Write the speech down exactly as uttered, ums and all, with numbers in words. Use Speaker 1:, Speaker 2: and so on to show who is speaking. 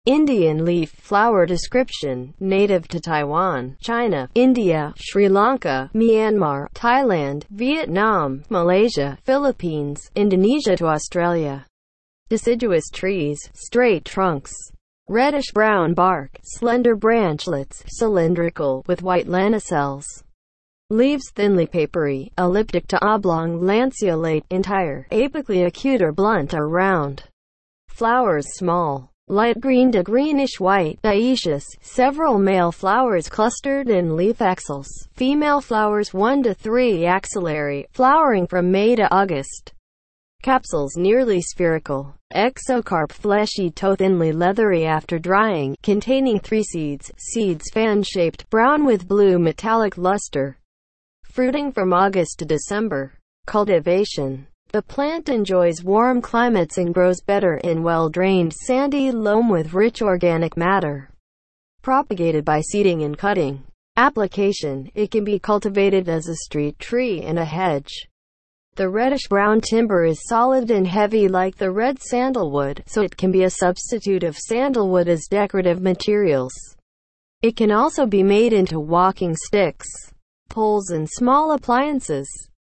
Speaker 1: Indian leaf flower description, native to Taiwan, China, India, Sri Lanka, Myanmar, Thailand, Vietnam, Malaysia, Philippines, Indonesia to Australia. Deciduous trees, straight trunks, reddish-brown bark, slender branchlets, cylindrical, with white lancels. Leaves thinly papery, elliptic to oblong, lanceolate, entire, apically acute or blunt or round. Flowers small, light green to greenish-white, dioecious, several male flowers clustered in leaf axils, female flowers one to three axillary, flowering from May to August. Capsules nearly spherical, exocarp fleshy to thinly leathery after drying, containing three seeds, seeds fan-shaped, brown with blue metallic luster. Fruiting from August to December. Cultivation. The plant enjoys warm climates and grows better in well-drained sandy loam with rich organic matter. Propagated by seeding and cutting. Application. It can be cultivated as a street tree in a hedge. The reddish-brown timber is solid and heavy like the red sandalwood, so it can be a substitute of sandalwood as decorative materials. It can also be made into walking sticks, poles and small appliances.